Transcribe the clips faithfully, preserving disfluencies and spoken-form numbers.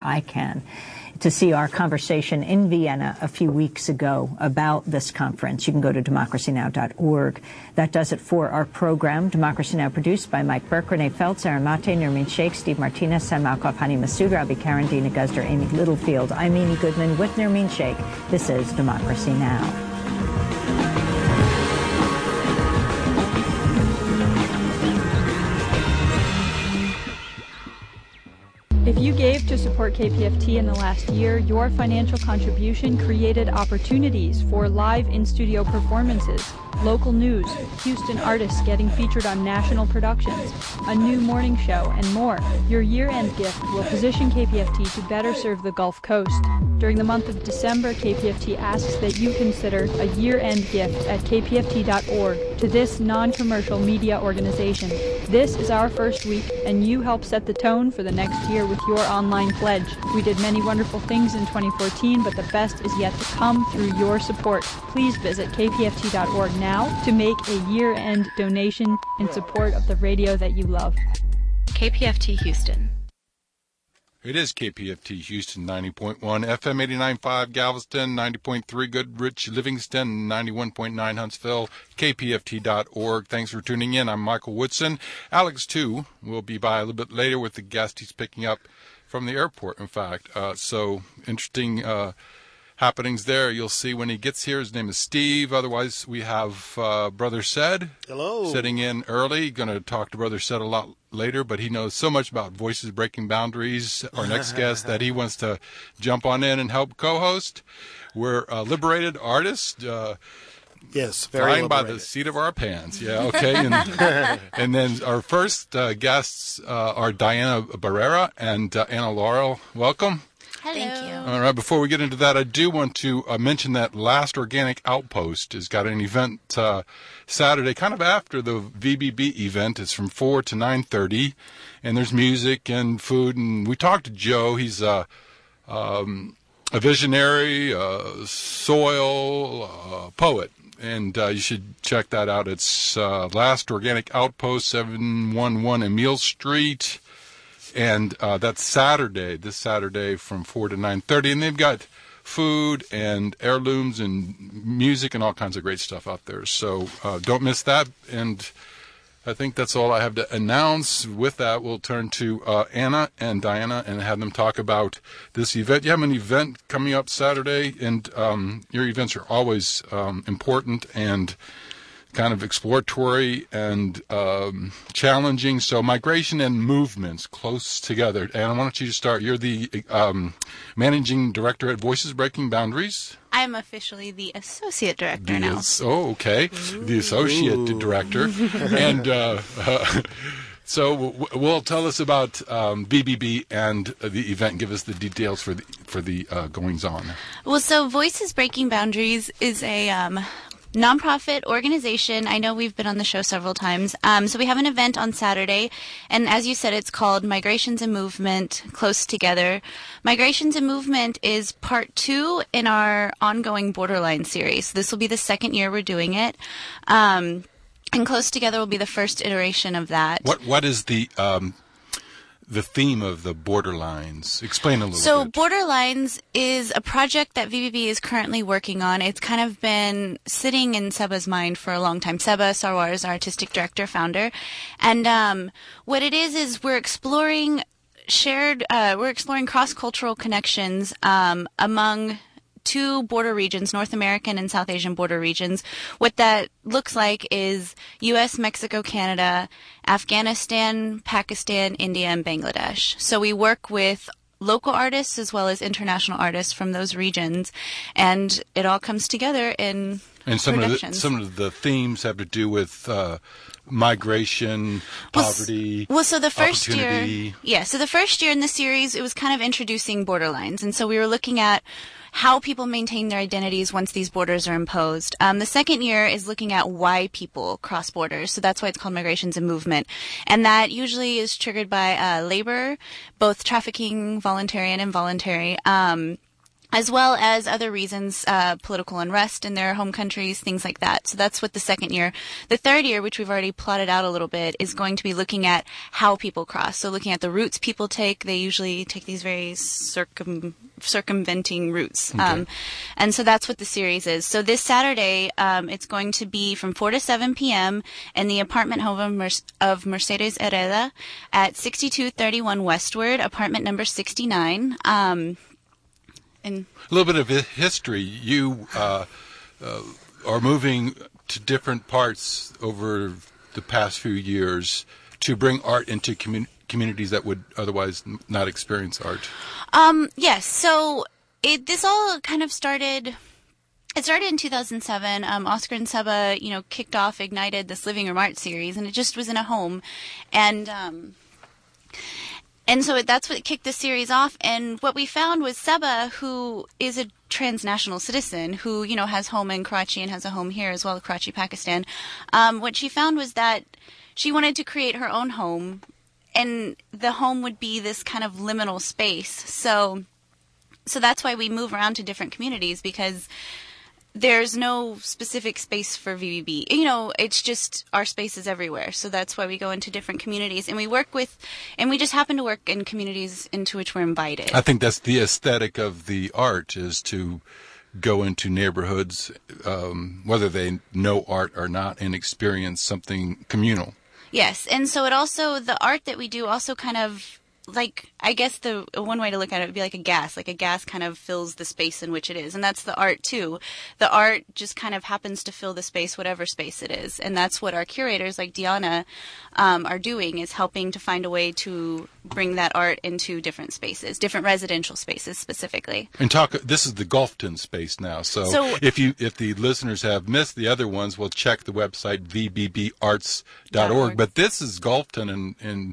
I can. To see our conversation in Vienna a few weeks ago about this conference, you can go to democracy now dot org. That does it for our program. Democracy Now! Produced by Mike Burke, Renee Feltz, Aaron Mate, Nermeen Sheikh, Steve Martinez, Sam Malkoff, Hani Masood, Robbie Karen, Dina Guzder, Amy Littlefield. I'm Amy Goodman with Nermeen Sheikh. This is Democracy Now! If you gave to support K P F T in the last year, your financial contribution created opportunities for live in-studio performances, local news, Houston artists getting featured on national productions, a new morning show, and more. Your year-end gift will position K P F T to better serve the Gulf Coast. During the month of December, K P F T asks that you consider a year-end gift at k p f t dot org to this non-commercial media organization. This is our first week, and you help set the tone for the next year with your online pledge. We did many wonderful things in twenty fourteen, but the best is yet to come through your support. Please visit k p f t dot org now to make a year-end donation in support of the radio that you love. K P F T Houston. It is K P F T Houston, ninety point one, F M eighty-nine point five Galveston, ninety point three Goodrich, Livingston, ninety-one point nine Huntsville, k p f t dot org. Thanks for tuning in. I'm Michael Woodson. Alex, too, will be by a little bit later with the guest he's picking up from the airport, in fact. Uh, so interesting uh, happenings there. You'll see when he gets here. His name is Steve. Otherwise, we have uh, Brother Sed. Hello. Sitting in early. Going to talk to Brother Sed a lot later, but he knows so much about Voices Breaking Boundaries, our next guest, that he wants to jump on in and help co-host. We're uh, liberated artists. Uh, yes, very flying liberated. by the seat of our pants. Yeah, okay. And, and then our first uh, guests uh, are Diana Barrera and uh, Anna Laurel. Welcome. Hello. Thank you. All right, before we get into that, I do want to uh, mention that Last Organic Outpost has got an event uh, Saturday, kind of after the V B B event. It's from four to nine thirty, and there's music and food. And we talked to Joe. He's uh, um, a visionary, uh, soil uh, poet, and uh, you should check that out. It's uh, Last Organic Outpost, seven one one Emile Street. And uh, that's Saturday, this Saturday from four to nine thirty. And they've got food and heirlooms and music and all kinds of great stuff out there. So uh, don't miss that. And I think that's all I have to announce. With that, we'll turn to uh, Anna and Diana and have them talk about this event. You have an event coming up Saturday, and um, your events are always um, important and kind of exploratory and um, challenging. So migration and movements close together. Anna, why don't you start? You're the um, managing director at Voices Breaking Boundaries. I'm officially the associate director the, now. Oh, okay. Ooh. The associate Ooh. director. and uh, uh, so w- we'll tell us about um, B B B and uh, the event. Give us the details for the, for the uh, goings on. Well, so Voices Breaking Boundaries is a Um, nonprofit organization. I know we've been on the show several times. Um, so we have an event on Saturday, and as you said, it's called Migrations and Movement Close Together. Migrations and Movement is part two in our ongoing Borderline series. This will be the second year we're doing it. Um, and Close Together will be the first iteration of that. What What is the... Um the theme of the Borderlines? Explain a little so bit. So Borderlines is a project that V B B is currently working on. It's kind of been sitting in Seba's mind for a long time. Seba Sarwar is our artistic director, founder. And um, what it is is we're exploring shared, uh, we're exploring cross-cultural connections um, among two border regions, North American and South Asian border regions. What that looks like is U S, Mexico, Canada, Afghanistan, Pakistan, India, and Bangladesh. So we work with local artists as well as international artists from those regions, and it all comes together in and some productions. of the, some of the themes have to do with uh, migration, poverty, well, well, so the first opportunity. year, yeah, so the first year in the series, it was kind of introducing borderlines, and so we were looking at how people maintain their identities once these borders are imposed. Um, the second year is looking at why people cross borders. So that's why it's called Migrations and Movement. And that usually is triggered by uh, labor, both trafficking, voluntary and involuntary. Um, as well as other reasons, uh, political unrest in their home countries, things like that. So that's what the second year. The third year, which we've already plotted out a little bit, is going to be looking at how people cross. So looking at the routes people take. They usually take these very circum circumventing routes. Okay. Um, and so that's what the series is. So this Saturday, um, it's going to be from four to seven p.m. in the apartment home of, Mer of Mercedes Herrera at sixty-two thirty-one Westward, apartment number sixty-nine. Um, And a little bit of hi- history. You uh, uh, are moving to different parts over the past few years to bring art into commun- communities that would otherwise n- not experience art. Um, yes. So it, this all kind of started. It started in two thousand seven. Um, Oscar and Seba, you know, kicked off, ignited this Living Room Art series, and it just was in a home, and. Um, And so that's what kicked the series off. And what we found was Seba, who is a transnational citizen, who, you know, has home in Karachi and has a home here as well, Karachi, Pakistan. Um, what she found was that she wanted to create her own home, and the home would be this kind of liminal space. So, so that's why we move around to different communities, because there's no specific space for V B B. You know, it's just our space is everywhere. So that's why we go into different communities. And we work with, and we just happen to work in communities into which we're invited. I think that's the aesthetic of the art, is to go into neighborhoods, um, whether they know art or not, and experience something communal. Yes. And so it also, the art that we do also kind of, like, I guess the one way to look at it would be like a gas. Like a gas kind of fills the space in which it is. And that's the art, too. The art just kind of happens to fill the space, whatever space it is. And that's what our curators, like Diana, um, are doing, is helping to find a way to bring that art into different spaces, different residential spaces specifically. And talk. This is the Gulfton space now. So, So- if you if the listeners have missed the other ones, we'll check the website v b b arts dot org. But this is Gulfton, and and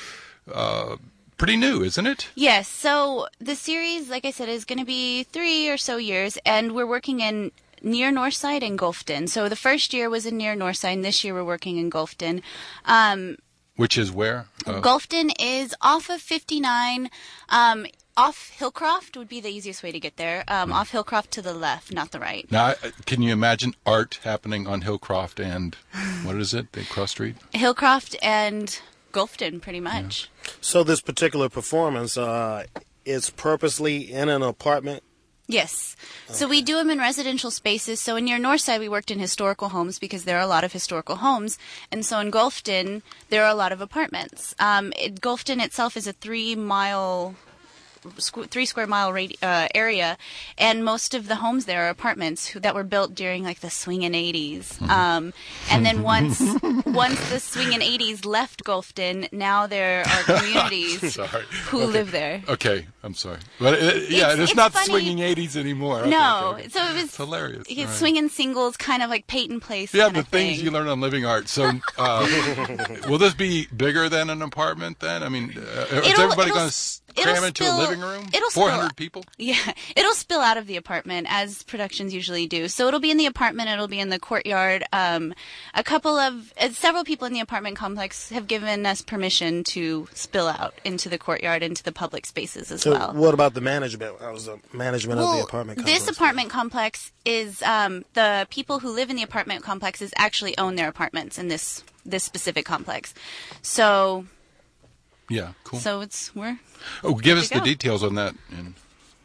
uh, pretty new, isn't it? Yes. So the series, like I said, is going to be three or so years, and we're working in near Northside and Gulfton. So the first year was in near Northside, and this year we're working in Gulfton. Um, Which is where? Uh, Gulfton is off of fifty-nine. Um, off Hillcroft would be the easiest way to get there. Um, Hmm. Off Hillcroft to the left, not the right. Now, I- can you imagine art happening on Hillcroft and what is it? The cross street? Hillcroft and Gulfton, pretty much. So this particular performance uh, is purposely in an apartment? Yes. So we do them in residential spaces. So in near Northside, we worked in historical homes because there are a lot of historical homes. And so in Gulfton, there are a lot of apartments. Um, it, Gulfton itself is a three-mile... Squ- three square mile radi- uh, area, and most of the homes there are apartments who, that were built during like the swingin' eighties. Um, and then once once the swingin' eighties left Gulfton, now there are communities Sorry. who Okay. live there. Okay, I'm sorry. But it, yeah, It's- it's, it's not funny. swinging eighties anymore. Okay, No, okay. so it was It's hilarious. It's All right. swinging singles, kind of like Peyton Place. Yeah, kind the of things thing. you learn on Living Art. So, uh, will this be bigger than an apartment then? I mean, uh, is It'll- everybody it'll going s- to it'll cram into spill- a living room? it'll spill- four hundred people? Yeah, it'll spill out of the apartment as productions usually do. So it'll be in the apartment, it'll be in the courtyard. Um, a couple of, uh, several people in the apartment complex have given us permission to spill out into the courtyard, into the public spaces as So well. what about the management? How was the management of the apartment complex? This apartment complex is, um, the people who live in the apartment complexes actually own their apartments in this, this specific complex. So, Yeah, cool. so it's, we're, oh, give us to the go. details on that. And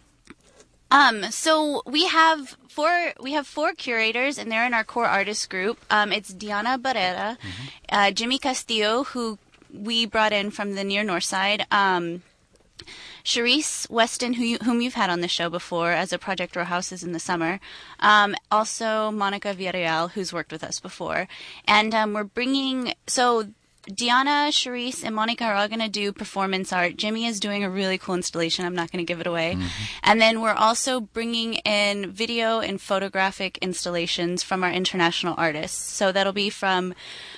Um, so we have four, we have four curators, and they're in our core artist group. Um, it's Diana Barrera, uh, Jimmy Castillo, who we brought in from the near north side, um, Charisse Weston, who you, whom you've had on the show before as a Project Row Houses in the summer. Um, also Monica Villarreal, who's worked with us before. And um, we're bringing, so Diana, Charisse, and Monica are all going to do performance art. Jimmy is doing a really cool installation. I'm not going to give it away. Mm-hmm. And then we're also bringing in video and photographic installations from our international artists. So that'll be from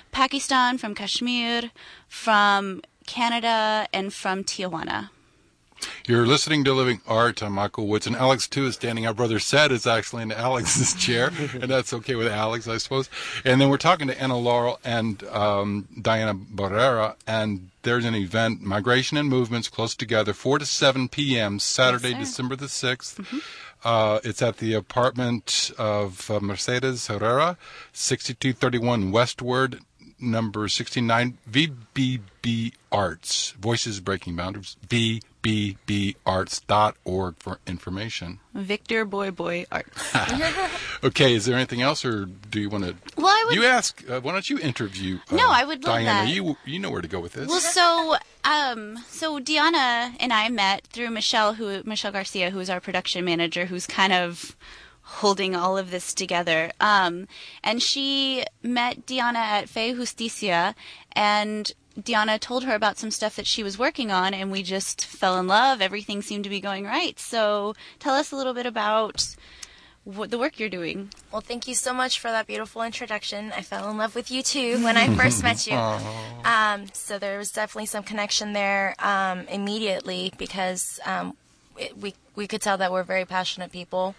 Pakistan, from Kashmir, from Canada, and from Tijuana. You're listening to Living Art. I'm Michael Woods, and Alex, too, is standing. Our brother Seth is actually in Alex's chair, and that's okay with Alex, I suppose. And then we're talking to Anna Laurel and um, Diana Barrera, and there's an event, Migration and Movements, close together, four to seven p.m., Saturday, yes, December the sixth. Mm-hmm. Uh, it's at the apartment of uh, Mercedes Herrera, sixty-two thirty-one Westward, number sixty-nine, V B B Arts, Voices Breaking Boundaries, V B B arts dot org for information. Victor Boy Boy Arts. Okay, is there anything else, or do you want to? Well, I would. You ask. Uh, why don't you interview? Uh, no, I would love Diana. that. You you know where to go with this. Well, so um, so Diana and I met through Michelle, who Michelle Garcia, who is our production manager, who's kind of holding all of this together. Um, and she met Diana at Fe Justicia, and Diana told her about some stuff that she was working on, and we just fell in love. Everything seemed to be going right. So tell us a little bit about what the work you're doing. Well, thank you so much for that beautiful introduction. I fell in love with you, too, when I first met you. Um, so there was definitely some connection there um, immediately because um, it, we we could tell that we're very passionate people.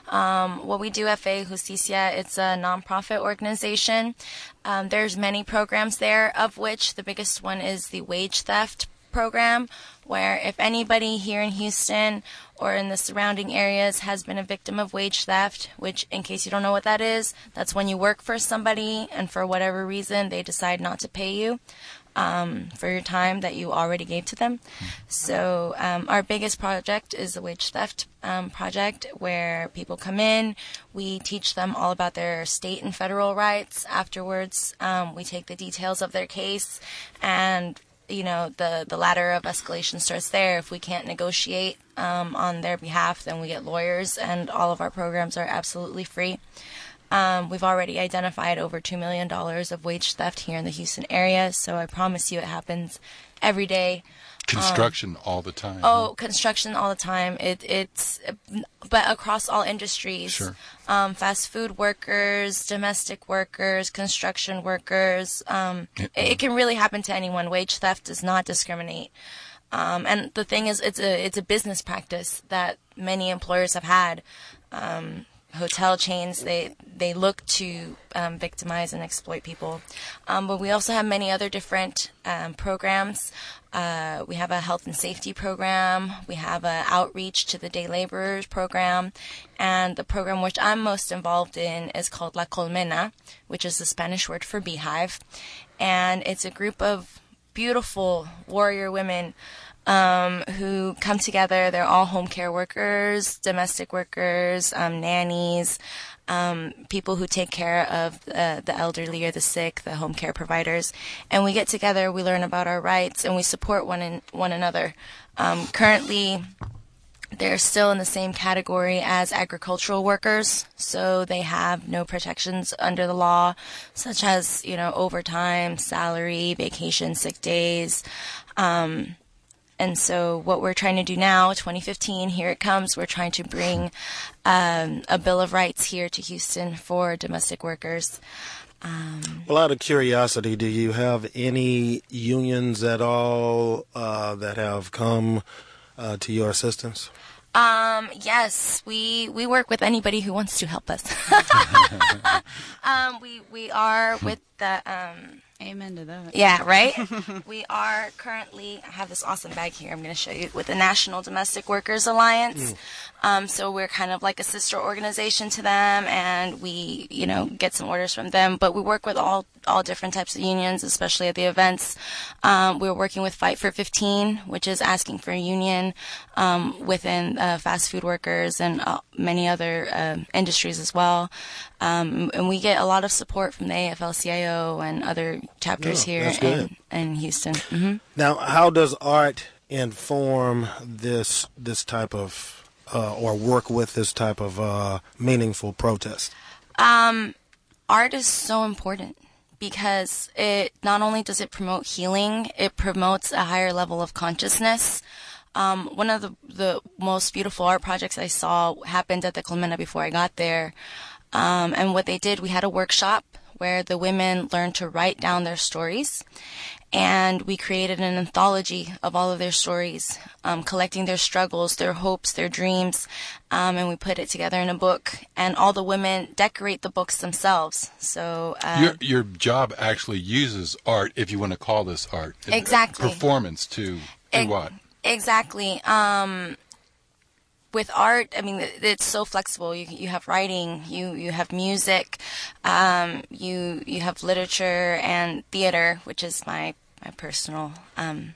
Um, what we do at Fe Justicia, it's a nonprofit organization. Um, there's many programs there, of which the biggest one is the wage theft program, where if anybody here in Houston or in the surrounding areas has been a victim of wage theft, which, in case you don't know what that is, that's when you work for somebody and for whatever reason they decide not to pay you um, for your time that you already gave to them. So um, our biggest project is the wage theft um, project, where people come in, we teach them all about their state and federal rights. Afterwards, um, we take the details of their case, and you know, the, the ladder of escalation starts there. If we can't negotiate um, on their behalf, then we get lawyers, and all of our programs are absolutely free. Um, we've already identified over two million dollars of wage theft here in the Houston area, so I promise you it happens every day. Construction um, all the time. Oh, huh? construction all the time. It, it's, but across all industries. Sure. Um, fast food workers, domestic workers, construction workers. Um, it, it can really happen to anyone. Wage theft does not discriminate. Um, and the thing is, it's a it's a business practice that many employers have had. Um, hotel chains, they they look to um, victimize and exploit people. Um, but we also have many other different um, programs. Uh, we have a health and safety program. We have an outreach to the day laborers program. And the program which I'm most involved in is called La Colmena, which is the Spanish word for beehive. And it's a group of beautiful warrior women Um, who come together. They're all home care workers, domestic workers, um, nannies, um, people who take care of uh, the elderly or the sick, the home care providers. And we get together, we learn about our rights, and we support one in, one another. Um, currently, they're still in the same category as agricultural workers, so they have no protections under the law, such as, you know, overtime, salary, vacation, sick days. Um, And so what we're trying to do now, twenty fifteen, here it comes, we're trying to bring um, a Bill of Rights here to Houston for domestic workers. Um, well, out of curiosity, do you have any unions at all uh, that have come uh, to your assistance? Um, yes, we we work with anybody who wants to help us. um, we, we are with the... Um, Amen to that. Yeah, right? We are currently, I have this awesome bag here I'm going to show you, with the National Domestic Workers Alliance. Mm. Um, so we're kind of like a sister organization to them, and we, you know, get some orders from them. But we work with all all different types of unions, especially at the events. Um, we're working with Fight for fifteen, which is asking for a union um, within uh, fast food workers and uh, many other uh, industries as well. Um, and we get a lot of support from the A F L C I O and other chapters oh, here in, in Houston. Mm-hmm. Now, how does art inform this this type of, uh, or work with this type of uh, meaningful protest? Um, art is so important because it not only does it promote healing, it promotes a higher level of consciousness. Um, one of the, the most beautiful art projects I saw happened at the Colmena before I got there. Um, and what they did, we had a workshop where the women learn to write down their stories. And we created an anthology of all of their stories, um, collecting their struggles, their hopes, their dreams, um, and we put it together in a book. And all the women decorate the books themselves. So uh, your your job actually uses art, if you want to call this art, exactly performance to do e- what? Exactly. Um, with art, I mean, it's so flexible. You you have writing, you you have music, um, you you have literature and theater, which is my my personal um,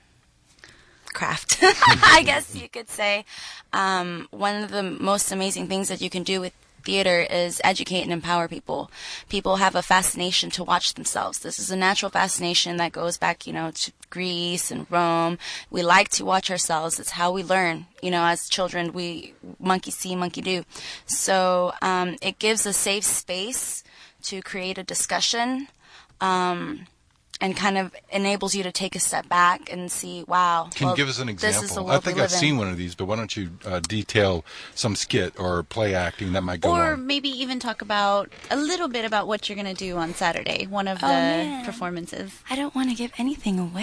craft, I guess you could say. Um, one of the most amazing things that you can do with theater is educate and empower people. People have a fascination to watch themselves. This is a natural fascination that goes back, you know, to Greece and Rome. We like to watch ourselves. It's how we learn. You know, as children, we monkey see, monkey do. So um, it gives a safe space to create a discussion. Um, and kind of enables you to take a step back and see, wow. Can well, you give us an example? This is the world I think we I've live seen in. one of these, but why don't you uh, detail some skit or play acting that might go or on? maybe even talk about a little bit about what you're going to do on Saturday, one of Oh, the man. performances. I don't want to give anything away.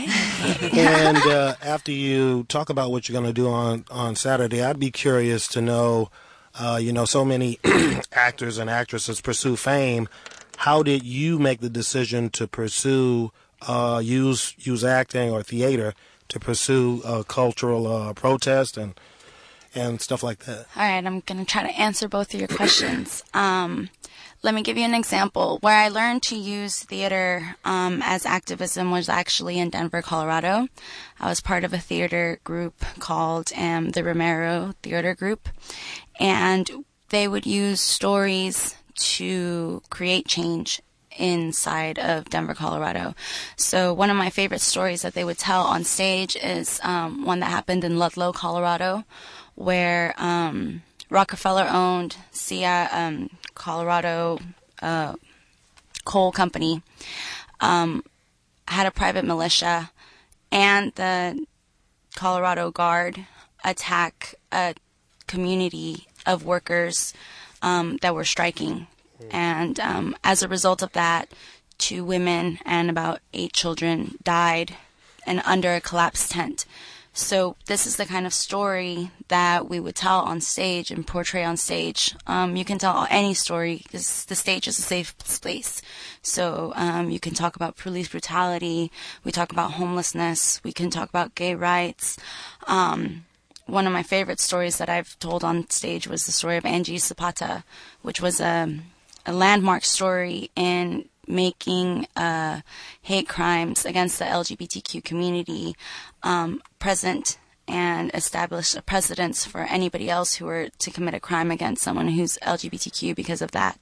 And uh, after you talk about what you're going to do on, on Saturday, I'd be curious to know, uh, you know, so many actors and actresses pursue fame. How did you make the decision to pursue, uh, use use acting or theater to pursue uh, cultural uh, protest and and stuff like that? All right, I'm going to try to answer both of your questions. Um, let me give you an example. Where I learned to use theater um, as activism was actually in Denver, Colorado. I was part of a theater group called um, the Romero Theater Group, and they would use stories to create change inside of Denver, Colorado. So one of my favorite stories that they would tell on stage is um, one that happened in Ludlow, Colorado, where um, Rockefeller-owned C I, um, Colorado uh, Coal Company um, had a private militia, and the Colorado Guard attack a community of workers um, that were striking. And um, as a result of that, two women and about eight children died and under a collapsed tent. So this is the kind of story that we would tell on stage and portray on stage. Um, you can tell any story because the stage is a safe space. So um, you can talk about police brutality. We talk about homelessness. We can talk about gay rights. Um, one of my favorite stories that I've told on stage was the story of Angie Zapata, which was a, a landmark story in making uh, hate crimes against the L G B T Q community um, present and establish a precedence for anybody else who were to commit a crime against someone who's L G B T Q because of that.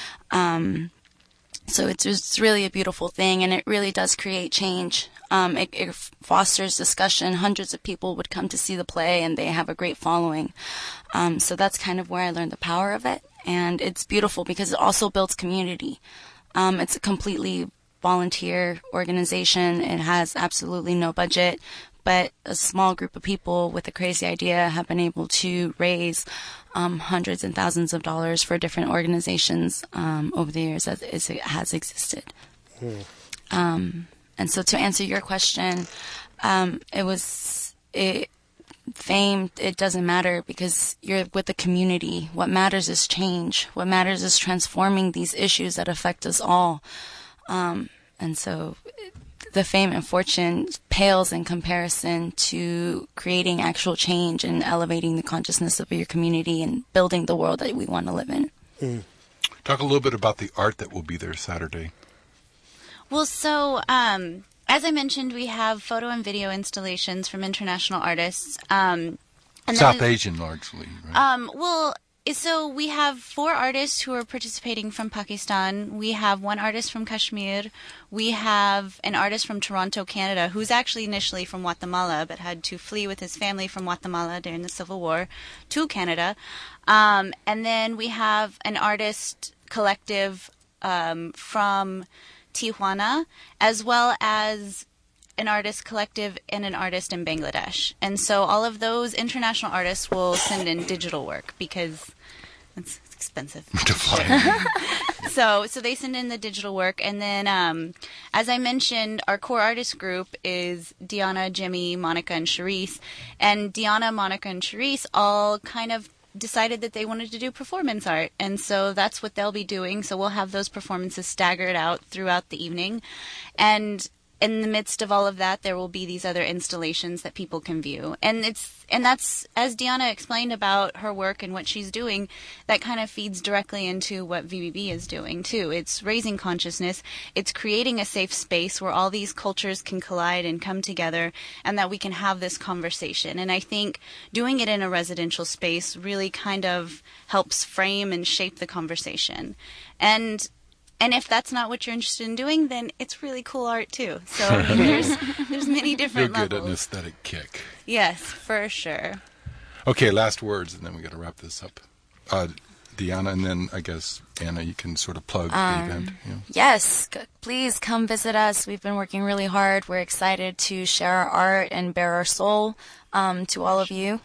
Um, so it's, it's really a beautiful thing, and it really does create change. Um, it, it fosters discussion. Hundreds of people would come to see the play, and they have a great following. Um, so that's kind of where I learned the power of it, and it's beautiful because it also builds community. Um, it's a completely volunteer organization. It has absolutely no budget, but a small group of people with a crazy idea have been able to raise um, hundreds and thousands of dollars for different organizations um, over the years as it has existed. Hmm. Um, and so to answer your question, um, it was it, fame, it doesn't matter because you're with the community. What matters is change. What matters is transforming these issues that affect us all. Um, and so the fame and fortune pales in comparison to creating actual change and elevating the consciousness of your community and building the world that we want to live in. Mm. Talk a little bit about the art that will be there Saturday. Well, so um, as I mentioned, we have photo and video installations from international artists. Um, and South then, Asian, largely, right? Um, well, so we have four artists who are participating from Pakistan. We have one artist from Kashmir. We have an artist from Toronto, Canada, who's actually initially from Guatemala, but had to flee with his family from Guatemala during the Civil War to Canada. Um, and then we have an artist collective um, from Tijuana, as well as an artist collective and an artist in Bangladesh. And so all of those international artists will send in digital work because it's expensive. To fly. so so they send in the digital work, and then um, as I mentioned, our core artist group is Deanna, Jimmy, Monica, and Charisse, and Deanna, Monica, and Charisse all kind of decided that they wanted to do performance art, and so that's what they'll be doing. So we'll have those performances staggered out throughout the evening, and in the midst of all of that, there will be these other installations that people can view. And it's and that's, as Deanna explained about her work and what she's doing, that kind of feeds directly into what V B B is doing, too. It's raising consciousness. It's creating a safe space where all these cultures can collide and come together, and that we can have this conversation. And I think doing it in a residential space really kind of helps frame and shape the conversation. And And if that's not what you're interested in doing, then it's really cool art too. So I mean, there's there's many different You're good levels. at an aesthetic kick. Yes, for sure. Okay, last words, and then we got to wrap this up. Uh, Deanna, and then I guess Anna, you can sort of plug Um, the event. Yeah. Yes, c- please come visit us. We've been working really hard. We're excited to share our art and bare our soul um, to all of you.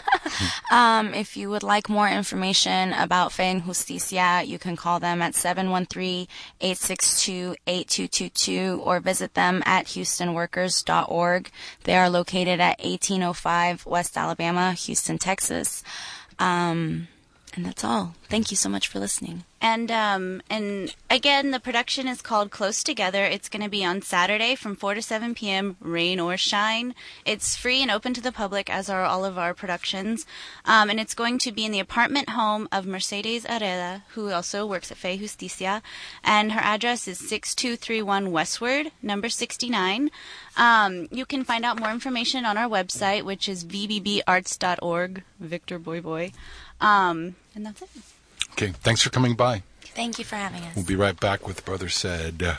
um, if you would like more information about Fe and Justicia, you can call them at seven one three, eight six two, eight two two two or visit them at houston workers dot org. They are located at eighteen oh five West Alabama, Houston, Texas. Um... And that's all. Thank you so much for listening. And um, and again, the production is called Close Together. It's going to be on Saturday from four to seven p.m., rain or shine. It's free and open to the public, as are all of our productions. Um, and it's going to be in the apartment home of Mercedes Areda, who also works at Fe Justicia. And her address is six two three one Westward, number sixty-nine. Um, you can find out more information on our website, which is v b b arts dot org. Victor Boy Boy. Um, and that's it. Okay, thanks for coming by. Thank you for having us. We'll be right back with Brother Said.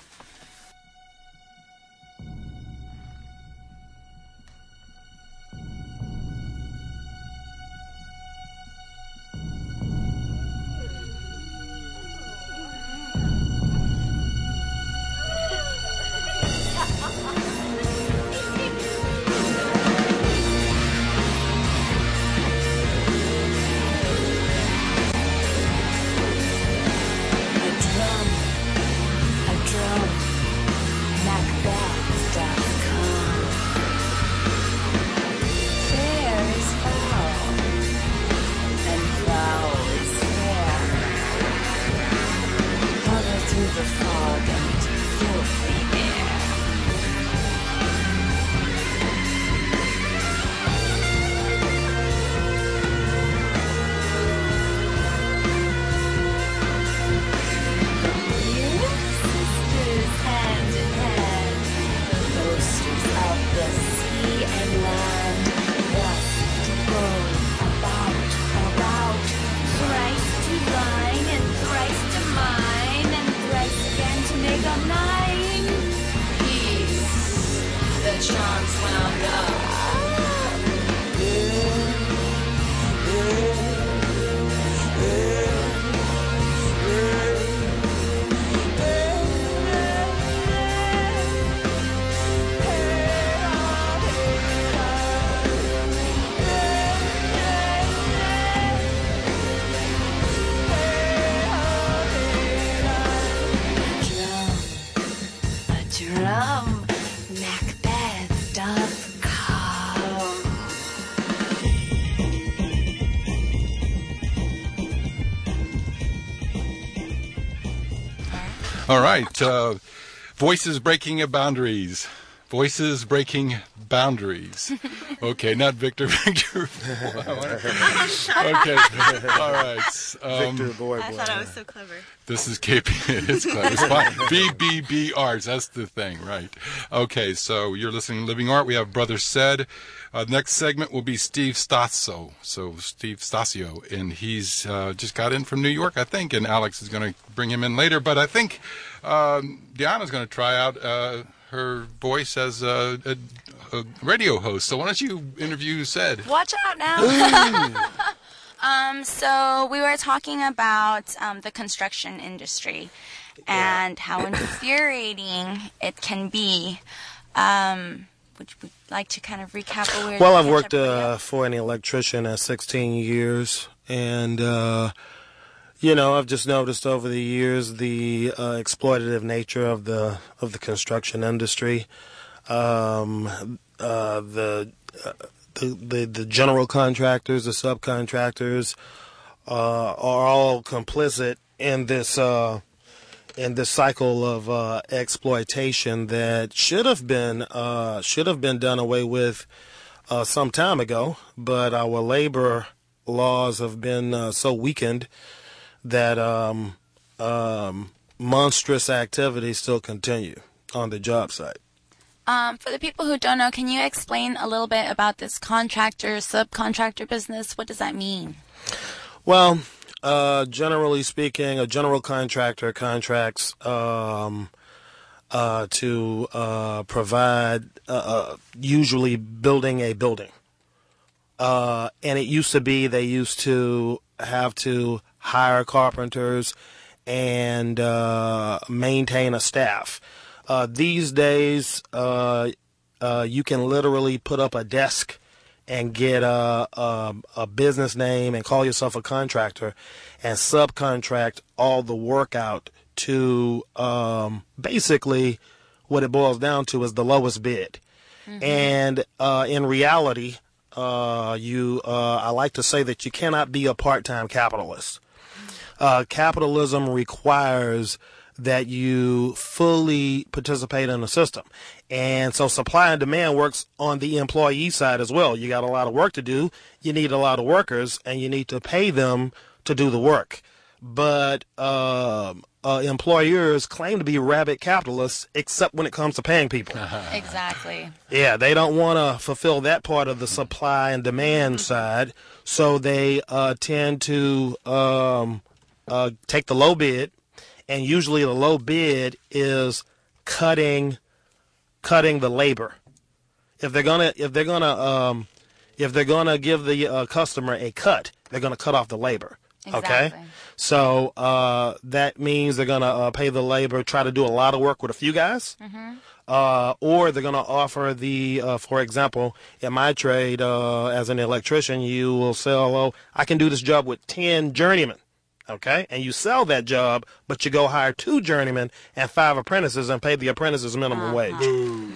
All right. Uh, voices breaking boundaries. Voices breaking boundaries. Okay, not Victor. Victor. Okay. All right. Um, Victor Boy Boy. I thought I was so clever. This is K P. It's clever. It's fine. V B B Arts. That's the thing, right? Okay, so you're listening to Living Art. We have Brother Said. Uh, next segment will be Steve Stasio. So Steve Stasio, and he's uh, just got in from New York, I think, and Alex is going to bring him in later. But I think um, Deanna's going to try out uh, her voice as a, a, a radio host. So why don't you interview Said? Watch out now. um, so we were talking about um, the construction industry and how infuriating it can be. Um, would you like to kind of recap what we were Well, I've catch worked up with uh, you? for an electrician at sixteen years, and uh, You know, I've just noticed over the years the uh, exploitative nature of the of the construction industry. Um, uh, the, uh, the the the general contractors, the subcontractors, uh, are all complicit in this uh, in this cycle of uh, exploitation that should have been uh, should have been done away with uh, some time ago. But our labor laws have been uh, so weakened that um, um, monstrous activities still continue on the job site. Um, for the people who don't know, can you explain a little bit about this contractor, subcontractor business? What does that mean? Well, uh, generally speaking, a general contractor contracts um, uh, to uh, provide, uh, uh, usually building a building. Uh, and it used to be they used to have to hire carpenters and uh, maintain a staff. Uh, these days, uh, uh, you can literally put up a desk and get a, a, a business name and call yourself a contractor and subcontract all the work out to um, basically what it boils down to is the lowest bid. Mm-hmm. And uh, in reality, uh, you uh, I like to say that you cannot be a part-time capitalist. Uh, capitalism requires that you fully participate in the system. And so supply and demand works on the employee side as well. You got a lot of work to do. You need a lot of workers, and you need to pay them to do the work. But um, uh, employers claim to be rabid capitalists, except when it comes to paying people. Exactly. Yeah, they don't want to fulfill that part of the supply and demand side, so they uh, tend to um, uh, take the low bid. And usually the low bid is cutting, cutting the labor. If they're gonna, if they're gonna, um, if they're gonna give the uh, customer a cut, they're gonna cut off the labor. Exactly. Okay. So uh, that means they're gonna uh, pay the labor, try to do a lot of work with a few guys, mm-hmm. uh, or they're gonna offer the, uh, for example, in my trade uh, as an electrician, you will sell, oh, I can do this job with ten journeymen. Okay, and you sell that job, but you go hire two journeymen and five apprentices and pay the apprentices minimum uh-huh. wage. Boo,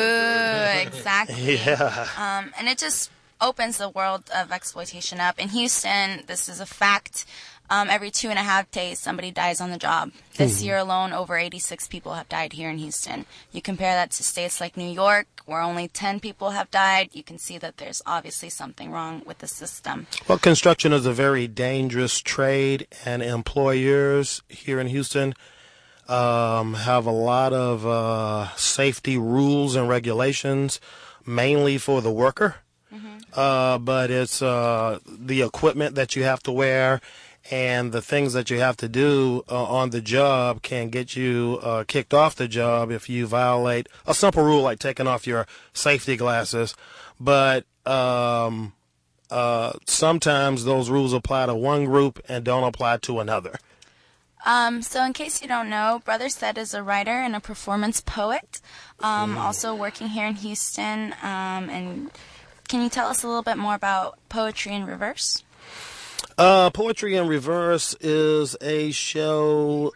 exactly. Yeah. Um, and it just opens the world of exploitation up. In Houston, this is a fact. Um, every two and a half days, somebody dies on the job. This mm-hmm. year alone, over eighty-six people have died here in Houston. You compare that to states like New York, where only ten people have died. You can see that there's obviously something wrong with the system. Well, construction is a very dangerous trade, and employers here in Houston um, have a lot of uh, safety rules and regulations, mainly for the worker. Mm-hmm. Uh, but it's uh, the equipment that you have to wear and the things that you have to do uh, on the job can get you uh, kicked off the job if you violate a simple rule like taking off your safety glasses. But um, uh, sometimes those rules apply to one group and don't apply to another. Um, so in case you don't know, Brother Said is a writer and a performance poet, um, mm. also working here in Houston. Um, and can you tell us a little bit more about Poetry in Reverse? Uh, Poetry in Reverse is a show.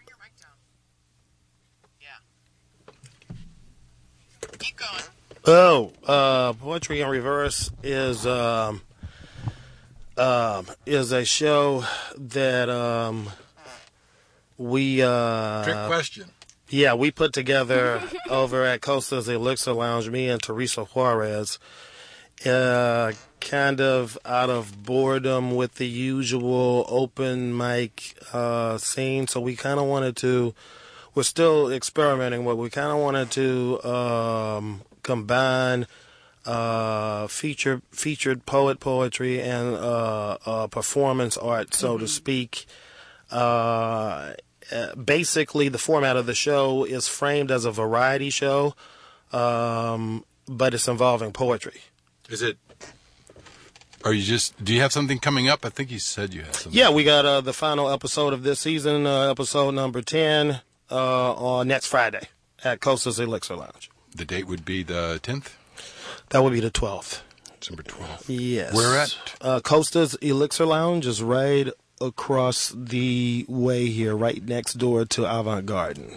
Yeah. Keep going. Oh, uh, Poetry in Reverse is um, um, is a show that um, we uh, trick question. Yeah, we put together over at Costa's Elixir Lounge. Me and Teresa Juarez. Uh, kind of out of boredom with the usual open mic uh, scene. So we kind of wanted to, we're still experimenting, but we kind of wanted to um, combine uh, feature, featured poet poetry and uh, uh, performance art, so mm-hmm. to speak. Uh, basically, the format of the show is framed as a variety show, um, but it's involving poetry. Is it, are you just, do you have something coming up? I think you said you had something. Yeah, we got uh, the final episode of this season, uh, episode number ten, uh, on next Friday at Costa's Elixir Lounge. The date would be the tenth? That would be the twelfth. December twelfth. Yes. Where at? Uh, Costa's Elixir Lounge is right across the way here, right next door to Avant Garden.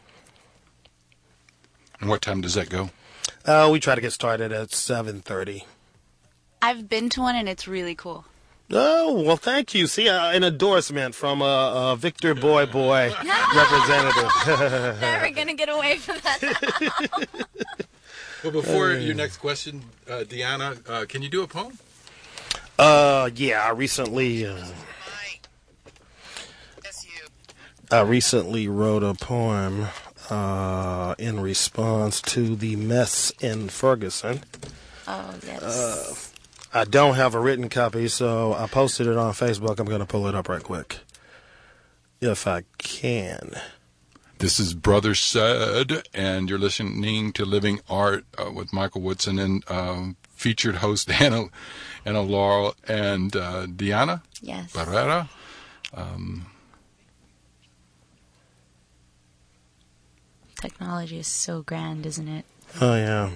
And what time does that go? Uh, we try to get started at seven thirty. I've been to one and it's really cool. Oh, well, thank you. See, uh, an endorsement from a uh, uh, Victor Boy Boy representative. Never gonna get away from that. Well, before your next question, uh, Deanna, uh, can you do a poem? Uh, yeah, I recently, uh, Mike. That's you. I recently wrote a poem uh, in response to the mess in Ferguson. Oh yes. I don't have a written copy, so I posted it on Facebook. I'm going to pull it up right quick, if I can. This is Brother Said, and you're listening to Living Art uh, with Michael Woodson and um, featured host Anna, Anna Laurel and uh, Deanna Yes. Barrera. Um, Technology is so grand, isn't it? Oh, yeah.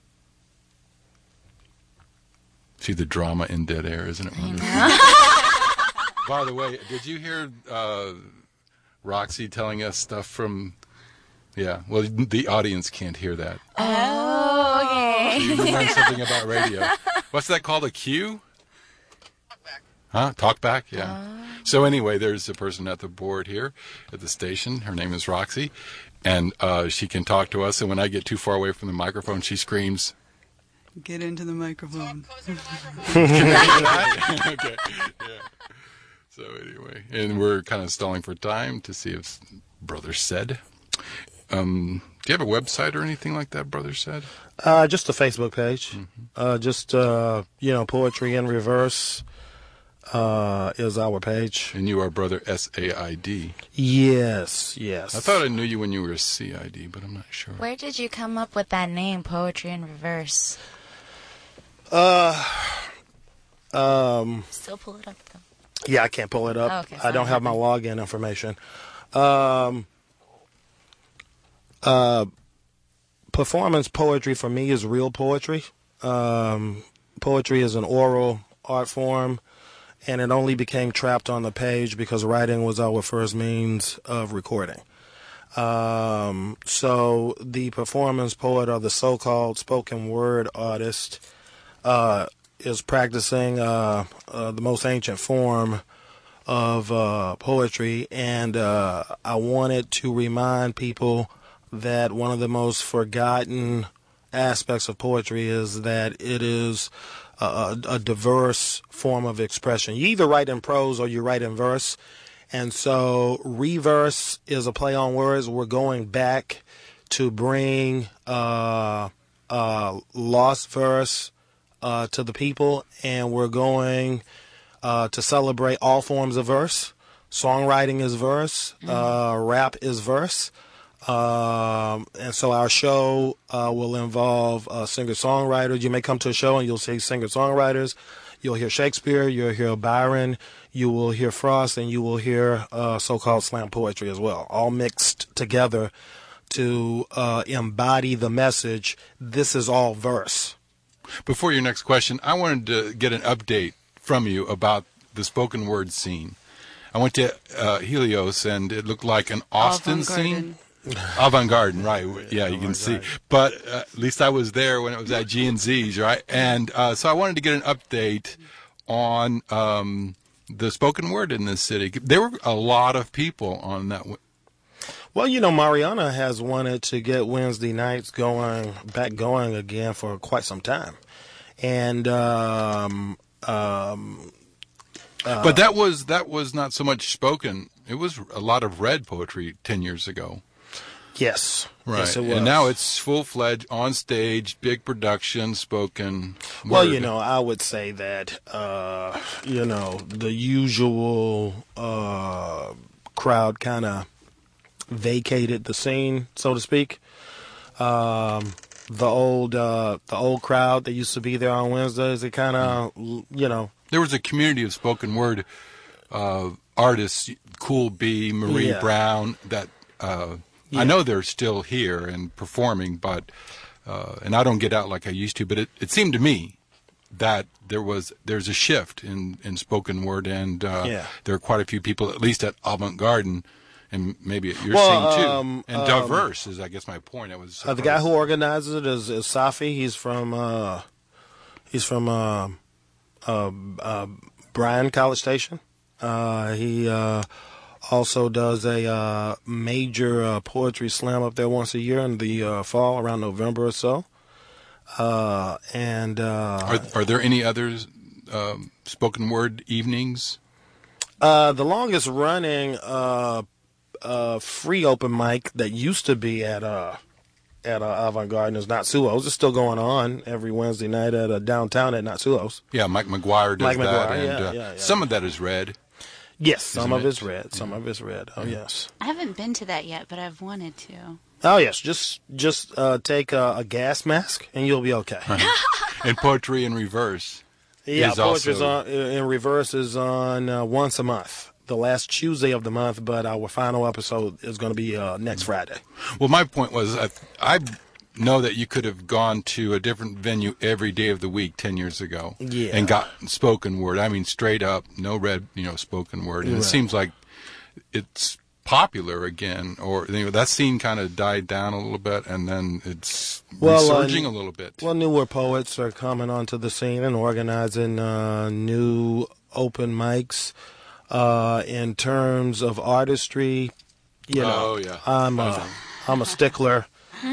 see the drama in dead air, isn't it? By the way, did you hear uh, Roxy telling us stuff from... Yeah, well, the audience can't hear that. Oh, okay. So you learned something about radio. What's that called, a cue? Talkback. Huh? Talkback? Yeah. Uh... So anyway, there's a person at the board here at the station. Her name is Roxy, and uh, she can talk to us. And when I get too far away from the microphone, she screams, "Get into the microphone." Talk closer to the microphone. Okay. Yeah. So anyway, and we're kind of stalling for time to see if Brother Said. Um, do you have a website or anything like that, Brother Said? Uh, just a Facebook page. Mm-hmm. Uh, just, uh, you know, Poetry in Reverse uh, is our page. And you are Brother S A I D. Yes, yes. I thought I knew you when you were a C I D, but I'm not sure. Where did you come up with that name, Poetry in Reverse? Uh, um, Still pull it up, though. yeah, I can't pull it up. Oh, okay, I don't fine. have my login information. Um, uh, performance poetry for me is real poetry. Um, poetry is an oral art form, and it only became trapped on the page because writing was our first means of recording. Um, so the performance poet, or the so-called spoken word artist, uh, is practicing uh, uh, the most ancient form of uh, poetry, and uh, I wanted to remind people that one of the most forgotten aspects of poetry is that it is a, a diverse form of expression. You either write in prose or you write in verse, and so reverse is a play on words. We're going back to bring uh, uh, lost verse uh, to the people, and we're going uh, to celebrate all forms of verse. Songwriting is verse, mm-hmm. uh, rap is verse. Um, and so our show uh, will involve uh, singer-songwriters. You may come to a show and you'll see singer-songwriters. You'll hear Shakespeare, you'll hear Byron, you will hear Frost, and you will hear uh, so-called slam poetry as well, all mixed together to uh, embody the message, this is all verse. Before your next question, I wanted to get an update from you about the spoken word scene. I went to uh, Helios, and it looked like an Austin scene. Avant-Garde, right? Yeah, you can see. But uh, at least I was there when it was at G and Z's, right? And uh, so I wanted to get an update on um, the spoken word in this city. There were a lot of people on that. W- well, you know, Mariana has wanted to get Wednesday nights going back going again for quite some time, and um, um, uh, but that was that was not so much spoken. It was a lot of read poetry ten years ago. Yes. Right. Yes, it was. And now it's full-fledged, on-stage, big production, spoken word. Well, you know, I would say that, uh, you know, the usual uh, crowd kind of vacated the scene, so to speak. Um, the old uh, the old crowd that used to be there on Wednesdays, it kind of, you know. There was a community of spoken word uh, artists, Cool B, Marie Yeah. Brown, that... Uh, Yeah. I know they're still here and performing, but uh, and I don't get out like I used to. But it, it seemed to me that there was there's a shift in, in spoken word, and uh, Yeah. there are quite a few people, at least at Avant Garden, and maybe at your Well, scene too, um, and um, diverse is, I guess, my point. I was Uh, the guy who organizes it is, is Safi. He's from uh, he's from uh, uh, uh, Bryan College Station. Uh, he uh, also does a uh, major uh, poetry slam up there once a year in the uh, fall, around November or so. Uh, and uh, Are, are there any others um, spoken word evenings? uh, the longest running uh, uh, free open mic that used to be at uh, at uh, Avant Garden is Natsuo's. It's still going on every Wednesday night at uh, downtown at Natsuo's. Yeah, Mike McGuire does Mike that, McGuire, and yeah, uh, yeah, yeah. some of that is read. Yes, some Isn't of it? it's red. Some of it's red. Oh yes. I haven't been to that yet, but I've wanted to. Oh yes. Just just uh, take a, a gas mask and you'll be okay. And poetry in reverse. Yeah, is Poetry's also- on in reverse is on uh, once a month, the last Tuesday of the month. But our final episode is going to be uh, next Friday. Well, my point was, I, I know that you could have gone to a different venue every day of the week ten years ago, Yeah. and got spoken word. I mean, straight up, no red, you know, spoken word. And Right. it seems like it's popular again, or you know, that scene kind of died down a little bit, and then it's Well, uh, resurging a little bit. Well, newer poets are coming onto the scene and organizing uh, new open mics. Uh, in terms of artistry, you know, Oh, yeah. I'm a, I'm a stickler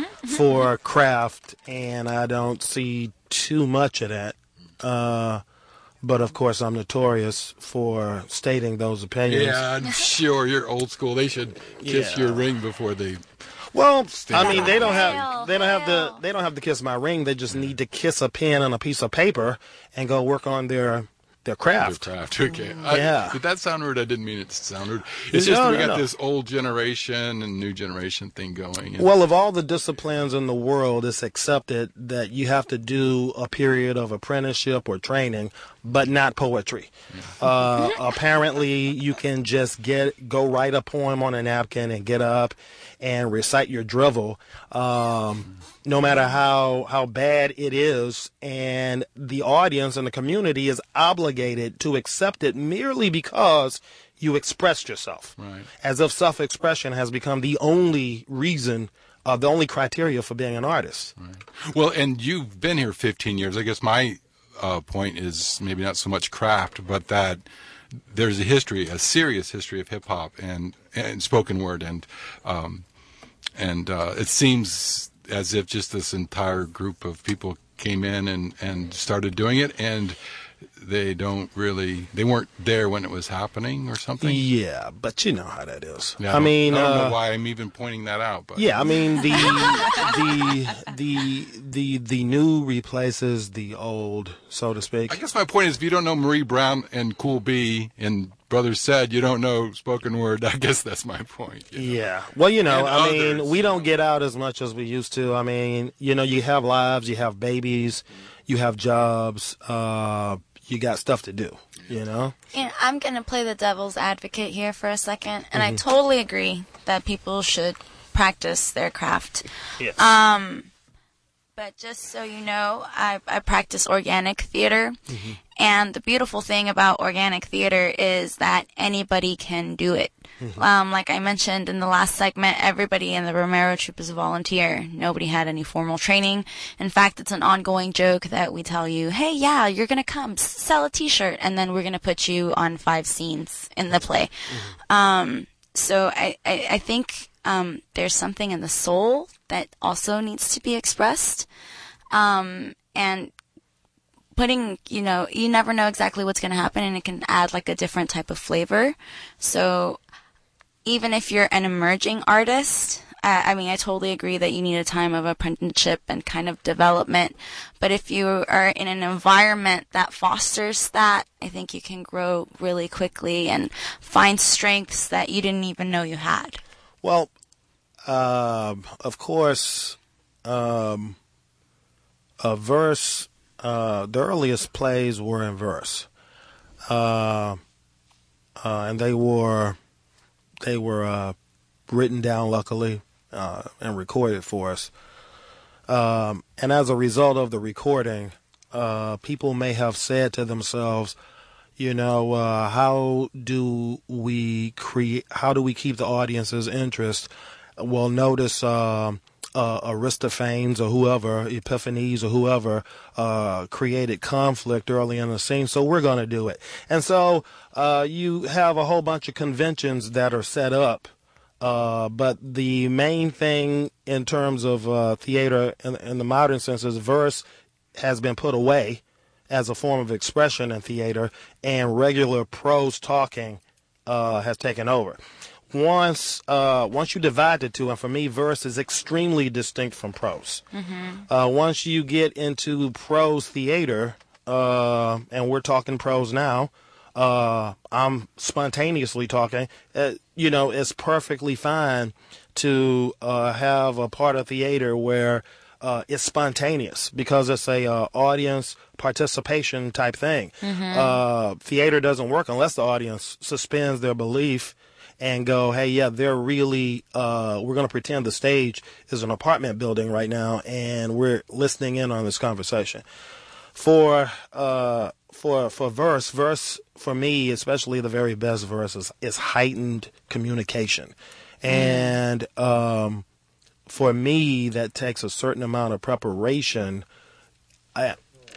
for craft, and I don't see too much of that. Uh, but of course, I'm notorious for stating those opinions. Yeah, I'm sure you're old school. They should kiss Yeah. your ring before they. Well, I Stand mean, up. they don't Hail, have they don't have hail. to they don't have to kiss my ring. They just need to kiss a pen and a piece of paper and go work on their their craft. Their craft. Okay. I, Yeah. Did that sound rude? I didn't mean it to sound rude. It's just No, that we no, got no. this old generation and new generation thing going. And Well, of all the disciplines in the world, it's accepted that you have to do a period of apprenticeship or training, but not poetry. Uh, apparently, you can just get go write a poem on a napkin and get up and recite your drivel, um, no matter how how bad it is, and the audience and the community is obligated to accept it merely because you expressed yourself, Right. as if self-expression has become the only reason, uh, the only criteria for being an artist. Well, and you've been here fifteen years. I guess my uh, point is maybe not so much craft, but that there's a history, a serious history of hip hop and, and spoken word, and um, and uh, it seems as if just this entire group of people came in and, and started doing it, and they don't really, they weren't there when it was happening or something. Yeah, but you know how that is. Yeah, I don't- mean, I don't uh, know why I'm even pointing that out, but yeah, I mean the the the the the new replaces the old, so to speak. I guess my point is, if you don't know Marie Brown and Cool B and Brothers Said, you don't know spoken word. I guess that's my point. you know. Yeah. Well, you know, And I mean, others, we you don't know. get out as much as we used to. I mean, you know, you have lives, you have babies, you have jobs, uh, you got stuff to do, you know? And I'm going to play the devil's advocate here for a second, and Mm-hmm. I totally agree that people should practice their craft. Yes. Um, but just so you know, I, I practice organic theater, Mm-hmm. and the beautiful thing about organic theater is that anybody can do it. Mm-hmm. Um, like I mentioned in the last segment, everybody in the Romero troupe is a volunteer. Nobody had any formal training. In fact, it's an ongoing joke that we tell you, hey, yeah, you're going to come s- sell a t-shirt, and then we're going to put you on five scenes in the play. Um, so I, I, I think um, there's something in the soul that also needs to be expressed. Um, and putting, you know, you never know exactly what's going to happen, and it can add like a different type of flavor. So even if you're an emerging artist, uh, I mean, I totally agree that you need a time of apprenticeship and kind of development. But if you are in an environment that fosters that, I think you can grow really quickly and find strengths that you didn't even know you had. Well, um, of course, um, a verse, uh, the earliest plays were in verse. Uh, uh, and they were, they were, uh, written down luckily, uh, and recorded for us. Um, and as a result of the recording, uh, people may have said to themselves, you know, uh, how do we create? How do we keep the audience's interest? Well, notice uh, uh, Aristophanes or whoever, Epiphanes or whoever, uh, created conflict early in the scene, so we're going to do it. And so uh, you have a whole bunch of conventions that are set up. Uh, but the main thing in terms of uh, theater in, in the modern sense is verse has been put away as a form of expression in theater, and regular prose talking uh, has taken over. Once uh, once you divide the two, and for me, verse is extremely distinct from prose. Mm-hmm. Uh, once you get into prose theater, uh, and we're talking prose now, uh, I'm spontaneously talking, uh, you know, it's perfectly fine to uh, have a part of theater where Uh, it's spontaneous because it's a uh, audience participation type thing. Mm-hmm. Uh, theater doesn't work unless the audience suspends their belief and go, hey, yeah, they're really, uh, we're going to pretend the stage is an apartment building right now and we're listening in on this conversation. For, uh, for, for verse, verse for me, especially the very best verse is, is heightened communication. Mm. And, um, for me, that takes a certain amount of preparation. I,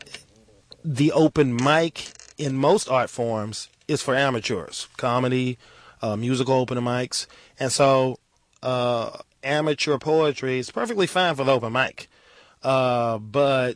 the open mic in most art forms is for amateurs, comedy, uh, musical open mics. And so uh, amateur poetry is perfectly fine for the open mic. Uh, but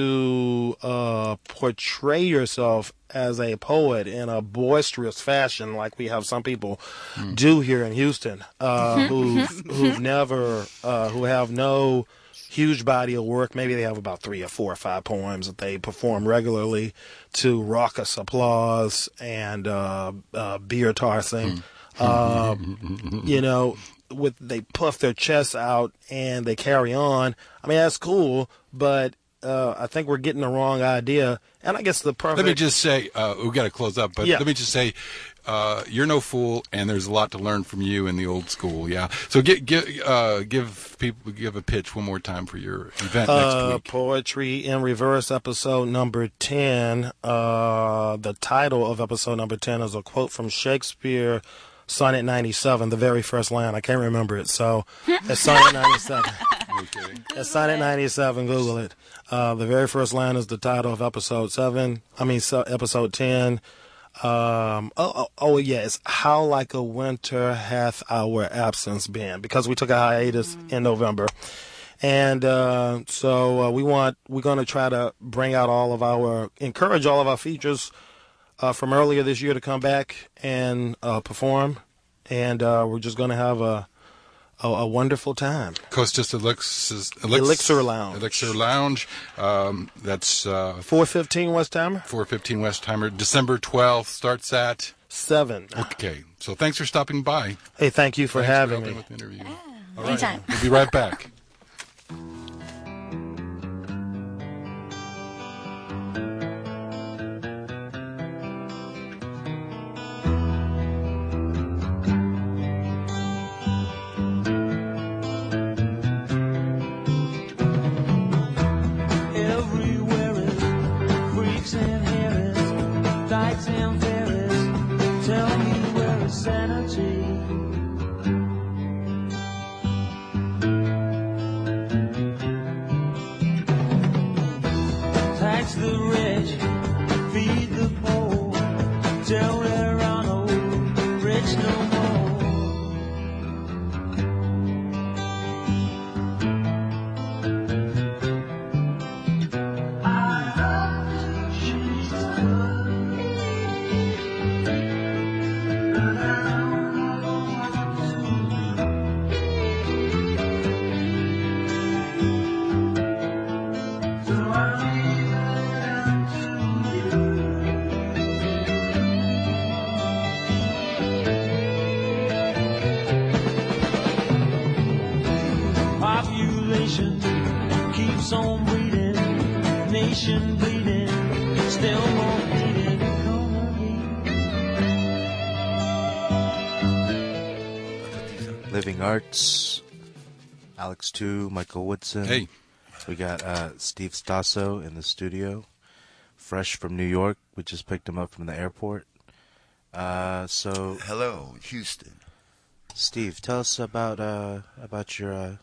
to uh, portray yourself as a poet in a boisterous fashion, like we have some people mm. do here in Houston, uh, who've, who've never, uh, who have no huge body of work. Maybe they have about three or four or five poems that they perform regularly to raucous applause and uh, uh, beer tossing. Mm. Uh, you know, with they puff their chests out and they carry on. I mean, that's cool, but Uh, I think we're getting the wrong idea, and I guess the perfect. Let me just say, uh, we've got to close up, but yeah. let me just say, uh, you're no fool, and there's a lot to learn from you in the old school. Yeah, so get, get, uh, give people give a pitch one more time for your event uh, next week. Poetry in Reverse, episode number ten. Uh, the title of episode number ten is a quote from Shakespeare. Sonnet ninety-seven, the very first line. I can't remember it, so it's Sonnet ninety-seven. Okay. It's Sonnet ninety-seven. Google it. Uh, the very first line is the title of episode seven. I mean, so, episode ten. Um, oh, oh, oh, yeah. It's How Like a Winter Hath Our Absence Been, because we took a hiatus mm. in November. And uh, so uh, we want, we're going to try to bring out all of our, encourage all of our features Uh, from earlier this year to come back and uh, perform, and uh, we're just going to have a, a a wonderful time. Costas Elixir, Elixir Lounge. Elixir Lounge. Um, that's uh, four fifteen Westheimer. four fifteen Westheimer. December twelfth starts at seven. Okay, so thanks for stopping by. Hey, thank you for thanks having for me. With the interview. Yeah, All right, anytime. we'll be right back. Living Arts, Alex two, Michael Woodson. Hey. We got uh, Steve Stasso in the studio. fresh from New York. We just picked him up from the airport. Uh, so hello, Houston. Steve, tell us about uh, about your uh,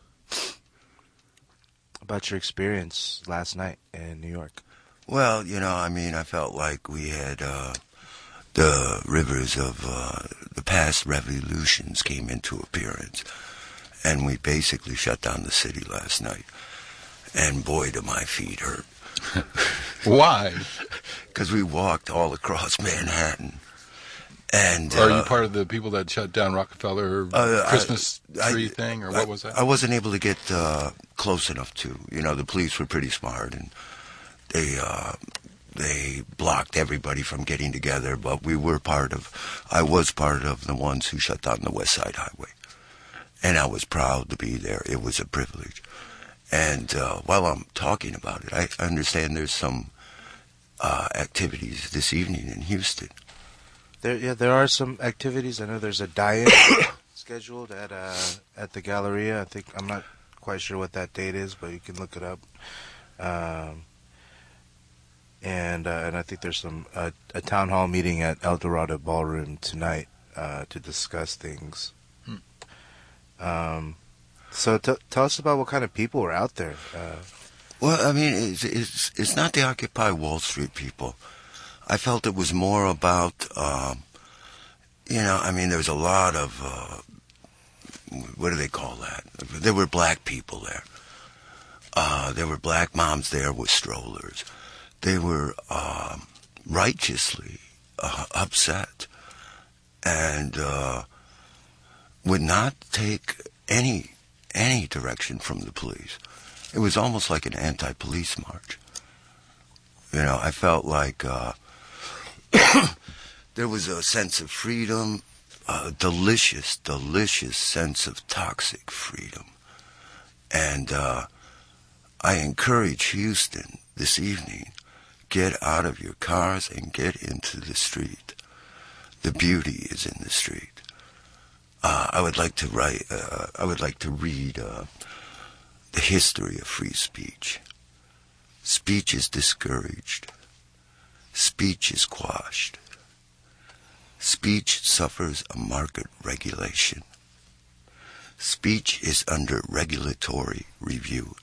about your experience last night in New York. Well, you know, I mean, I felt like we had uh, the rivers of uh, the past revolutions came into appearance, and we basically shut down the city last night. And boy, do my feet hurt. Why? Because we walked all across Manhattan. And Are uh, you part of the people that shut down Rockefeller uh, Christmas I, tree I, thing, or I, what was that? I wasn't able to get uh, close enough to. You know, the police were pretty smart, and they uh, they blocked everybody from getting together. But we were part of. I was part of the ones who shut down the West Side Highway, and I was proud to be there. It was a privilege. And uh, while I'm talking about it, I understand there's some uh, activities this evening in Houston. There, yeah, there are some activities. I know there's a die-in scheduled at uh, at the Galleria. I think I'm not quite sure what that date is, but you can look it up. Um, and uh, and I think there's some uh, a town hall meeting at El Dorado Ballroom tonight uh, to discuss things. Hmm. Um, so t- tell us about what kind of people are out there. Uh, well, I mean, it's, it's it's not the Occupy Wall Street people. I felt it was more about, um, you know, I mean, there was a lot of, uh, what do they call that? There were black people there. Uh, there were black moms there with strollers. They were um, righteously uh, upset and uh, would not take any any direction from the police. It was almost like an anti-police march. You know, I felt like uh, there was a sense of freedom, a delicious, delicious sense of toxic freedom. And uh, I encourage Houston this evening, get out of your cars and get into the street. The beauty is in the street. Uh, I would like to write, uh, I would like to read uh, the history of free speech. Speech is discouraged. Speech is quashed. Speech suffers a market regulation. Speech is under regulatory review.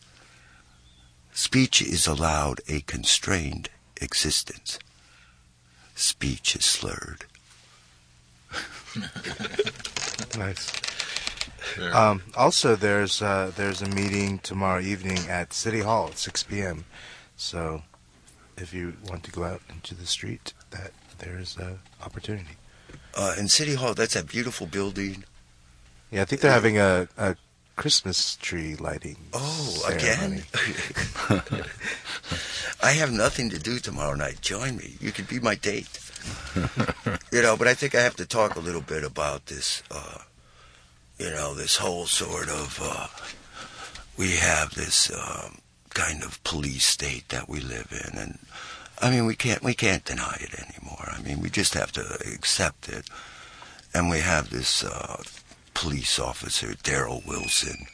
Speech is allowed a constrained existence. Speech is slurred. Nice. Um, also, there's uh, there's a meeting tomorrow evening at City Hall at six p.m. So, if you want to go out into the street, that there's an opportunity. Uh, in City Hall, that's that beautiful building. Yeah, I think they're having a, a Christmas tree lighting. Oh, ceremony. again? I have nothing to do tomorrow night. Join me. You could be my date. You know, but I think I have to talk a little bit about this, uh, you know, this whole sort of, uh, we have this um, kind of police state that we live in. And, I mean, we can't, we can't deny it anymore. I mean, we just have to accept it. And we have this uh, police officer, Daryl Wilson,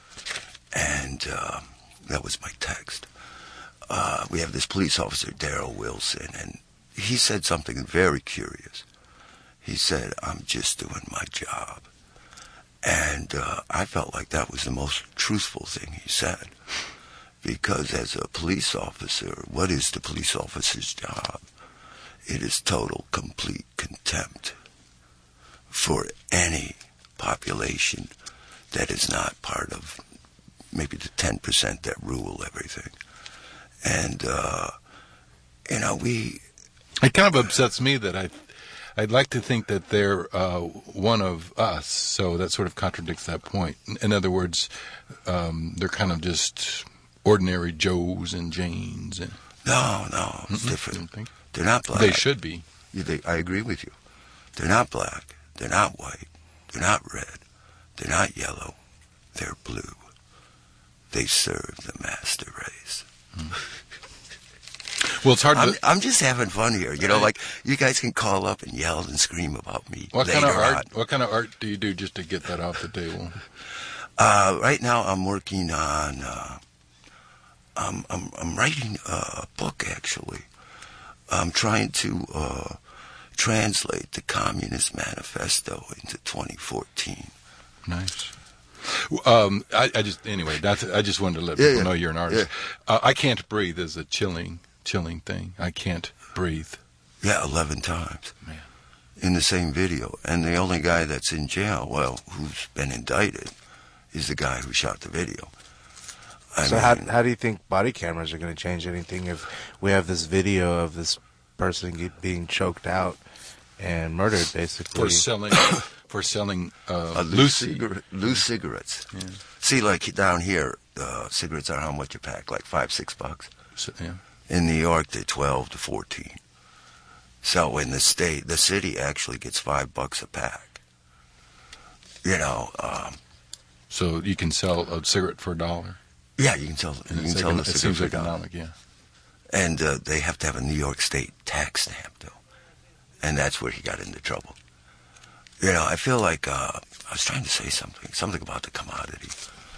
and uh, that was my text. Uh, we have this police officer, Daryl Wilson, and he said something very curious. He said, I'm just doing my job. And uh, I felt like that was the most truthful thing he said. Because as a police officer, what is the police officer's job? It is total, complete contempt for any population that is not part of maybe the ten percent that rule everything. And, uh, you know, we... It kind of upsets me that I, I'd like to think that they're uh, one of us, so that sort of contradicts that point. In other words, um, they're kind of just ordinary Joes and Janes. And No, no, it's Mm-mm, different. think? They're not black. They should be. You, they, I agree with you. They're not black. They're not white. They're not red. They're not yellow. They're blue. They serve the master race. Mm. Well, it's hard I'm, to... I'm just having fun here. You know, like, you guys can call up and yell and scream about me What later kind of art? on. What kind of art do you do just to get that off the table? Uh, right now, I'm working on. Uh, I'm, I'm I'm writing a book actually I'm trying to uh, translate the Communist Manifesto into twenty fourteen. Nice. Um, I, I just anyway. That's, I just wanted to let Yeah, people yeah. know you're an artist. Yeah. Uh, I can't breathe is a chilling, chilling thing. I can't breathe. Yeah, eleven times. Man. In the same video. And the only guy that's in jail, well, who's been indicted, is the guy who shot the video. I so mean, how how do you think body cameras are going to change anything if we have this video of this person get, being choked out and murdered, basically? For selling, for selling uh, uh, loose loose, cigarette, loose cigarettes. Yeah. See, like down here, uh, cigarettes are how much a pack? Like five, six bucks. So, yeah. In New York, they're twelve to fourteen. So in the state, the city actually gets five bucks a pack. You know. Um, so you can sell a cigarette for a dollar. Yeah, you can sell. You And can it's sell econo- the it cigarette seems for a dollar. economic, yeah. And uh, they have to have a New York State tax stamp, though. And that's where he got into trouble. You know, I feel like uh, I was trying to say something, something about the commodity.